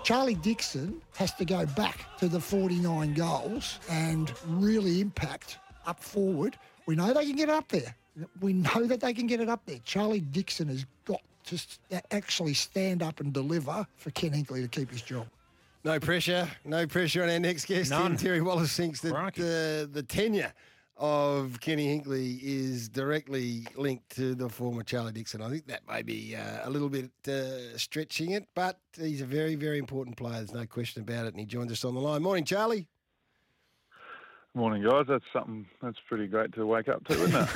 Charlie Dixon has to go back to the 49 goals and really impact up forward. We know they can get up there. We know that they can get it up there. Charlie Dixon has got to actually stand up and deliver for Ken Hinkley to keep his job. No pressure on our next guest. None. Terry Wallace thinks that the tenure of Kenny Hinkley is directly linked to the former Charlie Dixon. I think that may be a little bit stretching it, but he's a very, very important player. There's no question about it, and he joins us on the line. Morning, Charlie. Morning, guys. That's something that's pretty great to wake up to, isn't it?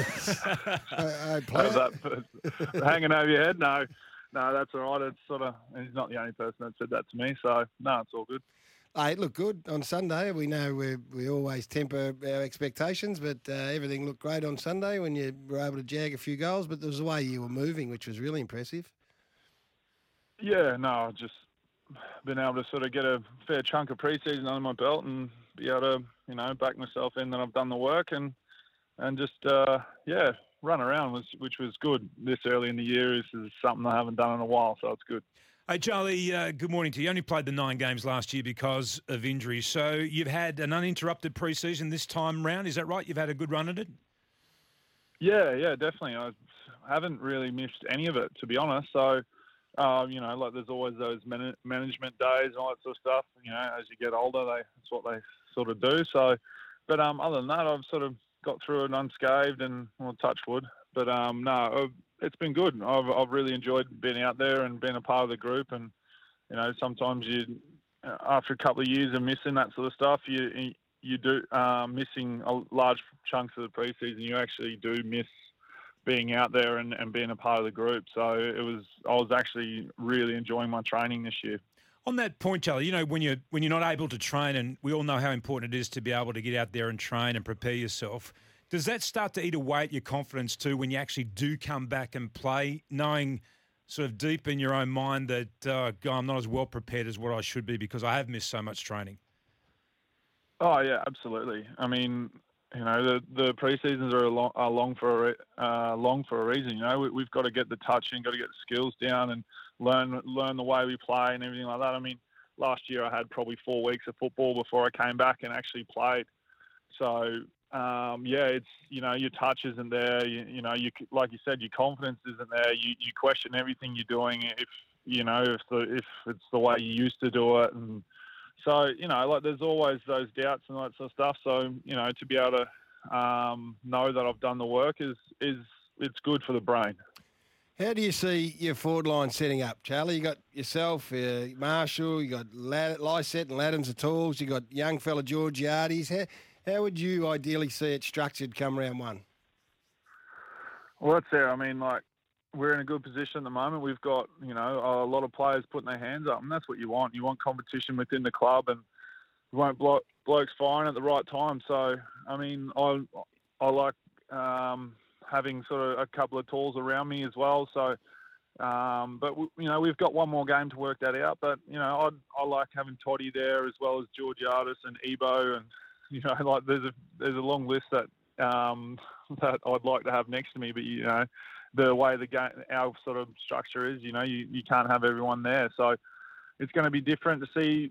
That hanging over your head? No, that's all right. It's sort of, and he's not the only person that said that to me, so no, it's all good. It looked good on Sunday. We know we always temper our expectations, but everything looked great on Sunday when you were able to jag a few goals, but there was the way you were moving, which was really impressive. Yeah, no, I've just been able to sort of get a fair chunk of pre-season under my belt and be able to, back myself in that I've done the work and just, run around, which was good this early in the year. This is something I haven't done in a while, so it's good. Hey, Charlie, good morning to you. You only played the 9 games last year because of injury. So you've had an uninterrupted pre-season this time round. Is that right? You've had a good run at it? Yeah, definitely. I haven't really missed any of it, to be honest. So, there's always those management days and all that sort of stuff. As you get older, that's what they sort of do. So, but other than that, I've sort of got through it unscathed and, touch wood. But, no, it's been good. I've really enjoyed being out there and being a part of the group. And sometimes after a couple of years of missing that sort of stuff, you do missing large chunks of the preseason. You actually do miss being out there and being a part of the group. So I was actually really enjoying my training this year. On that point, Charlie, when you're not able to train, and we all know how important it is to be able to get out there and train and prepare yourself. Does that start to eat away at your confidence too when you actually do come back and play, knowing sort of deep in your own mind that, I'm not as well prepared as what I should be because I have missed so much training? Oh, yeah, absolutely. I mean, the pre-seasons are long for a reason. We've got to get the touch in, got to get the skills down and learn the way we play and everything like that. I mean, last year I had probably 4 weeks of football before I came back and actually played. So, it's, your touch isn't there. You like you said, your confidence isn't there. You question everything you're doing if it's the way you used to do it. And so, there's always those doubts and all that sort of stuff. So, to be able to know that I've done the work it's good for the brain. How do you see your forward line setting up, Charlie? You got yourself, Marshall, you got Lysette and Laddams the tools, you got young fella Georgiades. How would you ideally see it structured come round one? Well, that's there. I mean, we're in a good position at the moment. We've got, a lot of players putting their hands up, and that's what you want. You want competition within the club, and you want blokes firing at the right time. So, I mean, I like having sort of a couple of tools around me as well. So, but we've got one more game to work that out. But I like having Toddy there as well as Georgiades and Ebo, and there's a long list that that I'd like to have next to me. But the way the game, our sort of structure is, you can't have everyone there. So it's going to be different to see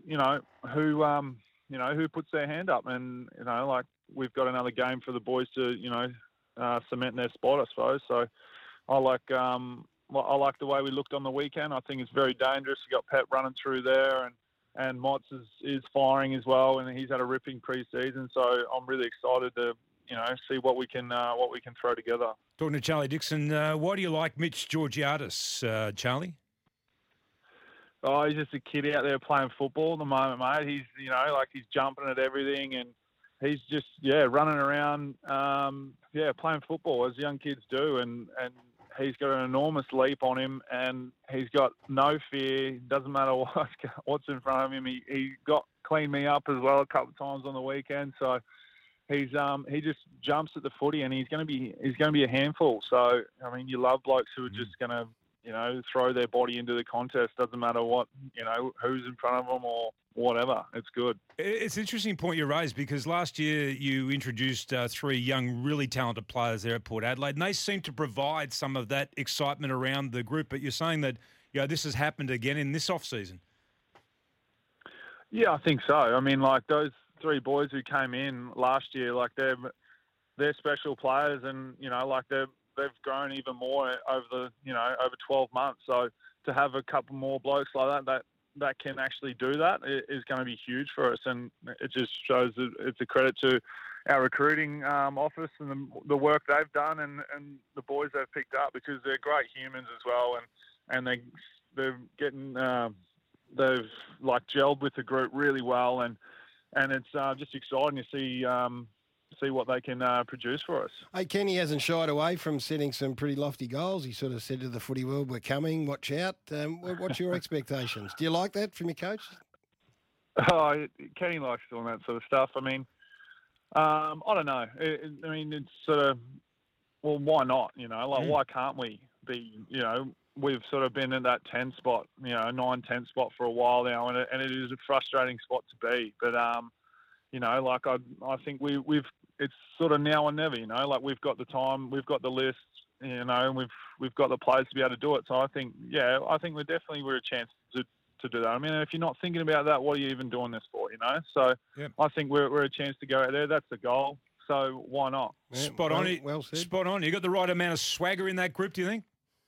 who puts their hand up, and we've got another game for the boys to cement their spot, I suppose. So I like the way we looked on the weekend. I think it's very dangerous. You got Pep running through there, and Motts is firing as well, and he's had a ripping pre-season. So I'm really excited to see what we can throw together. Talking to Charlie Dixon, why do you like Mitch Georgiades, Charlie? Oh, he's just a kid out there playing football at the moment, mate. He's he's jumping at everything, and he's just running around playing football as young kids do, and he's got an enormous leap on him, and he's got no fear. Doesn't matter what's in front of him. He got cleaned me up as well a couple of times on the weekend. So he just jumps at the footy, and he's going to be a handful. So I mean, you love blokes who are just going to throw their body into the contest. Doesn't matter what who's in front of them or whatever. It's good. It's an interesting point you raised because last year you introduced 3 young, really talented players there at Port Adelaide, and they seem to provide some of that excitement around the group. But you're saying that this has happened again in this off-season. Yeah, I think so. I mean, like those three boys who came in last year, like they're special players, and like they've grown even more over over 12 months. So to have a couple more blokes like that can actually do that is going to be huge for us, and it just shows that it's a credit to our recruiting office and the work they've done and the boys they've picked up, because they're great humans as well, and they're getting they've like gelled with the group really well, and it's just exciting to see what they can produce for us. Hey, Kenny hasn't shied away from setting some pretty lofty goals. He sort of said to the footy world, "We're coming, watch out." What's your expectations? Do you like that from your coach? Oh, Kenny likes doing that sort of stuff. I mean, I don't know. I mean, it's sort of, well, why not? Why can't we be? We've sort of been in that 10 spot, 9-10 spot for a while now, and it is a frustrating spot to be. But I think we've it's sort of now or never. We've got the time, we've got the list, and we've got the players to be able to do it. So I think we're a chance to do that. I mean, if you're not thinking about that, what are you even doing this for? So yep. I think we're a chance to go out there. That's the goal. So why not? Yeah, spot on. Well said. Spot on. You got the right amount of swagger in that group, do you think?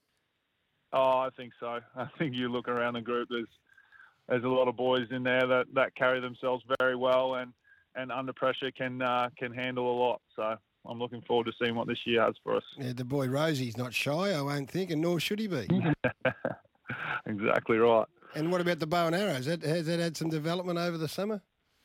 Oh, I think so. I think you look around the group, there's a lot of boys in there that carry themselves very well and under pressure can handle a lot. So I'm looking forward to seeing what this year has for us. Yeah, the boy Rosie's not shy, I won't think, and nor should he be. Exactly right. And what about the bow and arrows? Has that had some development over the summer?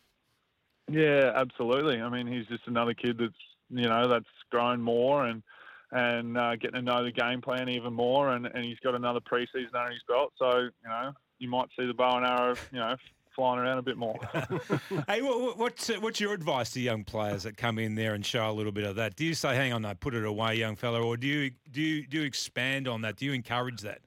Yeah, absolutely. I mean, he's just another kid that's grown more and getting to know the game plan even more, and he's got another pre-season under his belt. So, you might see the bow and arrow, flying around a bit more. Hey, what's your advice to young players that come in there and show a little bit of that? Do you say, hang on, no, put it away, young fella, or do you expand on that? Do you encourage that?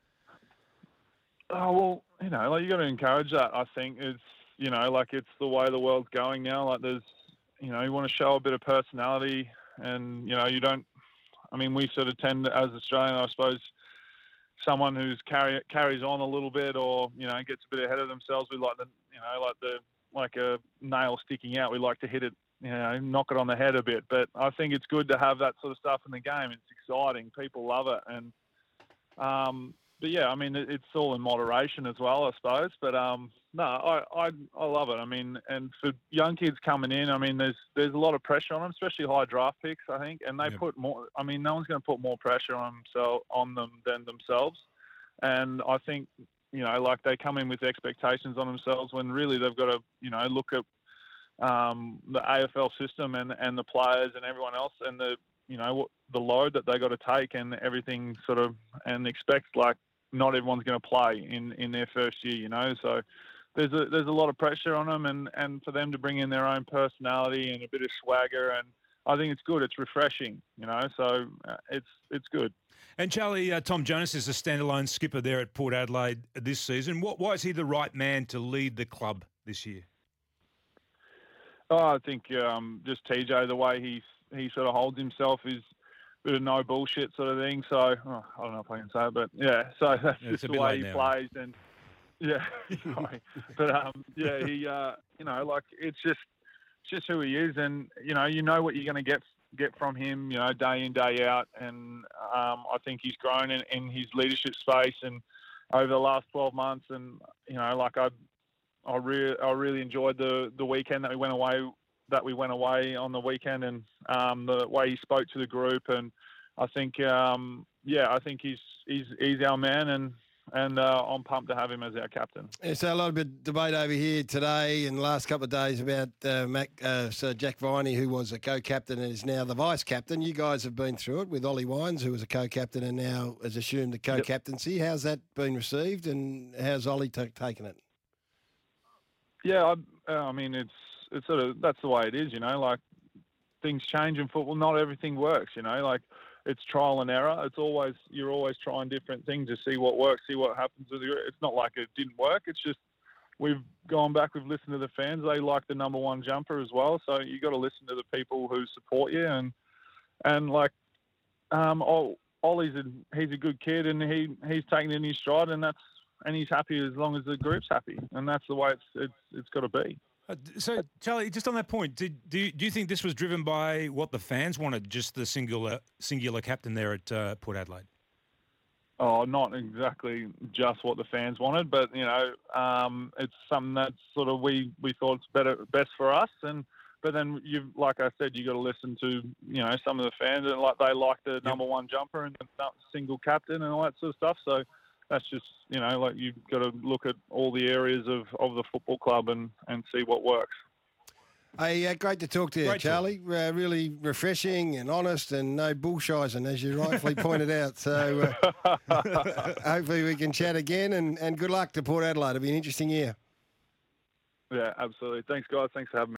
Oh, well, you got to encourage that. I think it's the way the world's going now. Like there's, you want to show a bit of personality, and you don't. I mean, we sort of tend, as Australian, I suppose, someone who's carries on a little bit, or gets a bit ahead of themselves. We like a nail sticking out. We like to hit it, knock it on the head a bit. But I think it's good to have that sort of stuff in the game. It's exciting. People love it, and but yeah, I mean, it's all in moderation as well, I suppose. But no, I love it. I mean, and for young kids coming in, I mean, there's a lot of pressure on them, especially high draft picks, I think, and they put more. I mean, no one's going to put more pressure on them than themselves. And I think they come in with expectations on themselves when really they've got to look at the AFL system and the players and everyone else and the load that they got to take and everything sort of, and expect not everyone's going to play in their first year, so there's a lot of pressure on them, and for them to bring in their own personality and a bit of swagger, and I think it's good. It's refreshing, so it's good. And Charlie, Tom Jonas is a standalone skipper there at Port Adelaide this season. Why is he the right man to lead the club this year? Oh, I think just TJ, the way he sort of holds himself is bit of no bullshit sort of thing. So I don't know if I can say it, but yeah. So that's just the way he plays, and yeah, sorry, but he it's just who he is, and you know what you're going to get from him, day in, day out, and I think he's grown in his leadership space and over the last 12 months, and I really enjoyed the weekend that we went away on the weekend, and the way he spoke to the group, and I think I think he's our man, and I'm pumped to have him as our captain. Yeah, so a lot of debate over here today and the last couple of days about Sir Jack Viney, who was a co-captain and is now the vice-captain. You guys have been through it with Ollie Wines, who was a co-captain and now has assumed the co-captaincy. Yep. How's that been received, and how's Ollie taken it? Yeah, I mean, it's sort of, that's the way it is, things change in football. Not everything works, it's trial and error. You're always trying different things to see what works, see what happens with you. It's not like it didn't work. It's just we've gone back, we've listened to the fans. They like the number one jumper as well. So you got to listen to the people who support you, and Ollie's he's a good kid, and he's taken it in his stride, and and he's happy as long as the group's happy, and that's the way it's got to be. So, Charlie, just on that point, do you think this was driven by what the fans wanted, just the singular captain there at Port Adelaide? Oh, not exactly just what the fans wanted, but it's something that sort of we thought it's best for us. But then like I said, you got to listen to some of the fans, and like they like the number one jumper and the single captain and all that sort of stuff. So that's just like you've got to look at all the areas of the football club and see what works. Hey, great to talk to you, Great Charlie. Really refreshing and honest and no bullshizing, as you rightfully pointed out. So hopefully we can chat again, and good luck to Port Adelaide. It'll be an interesting year. Yeah, absolutely. Thanks, guys. Thanks for having me.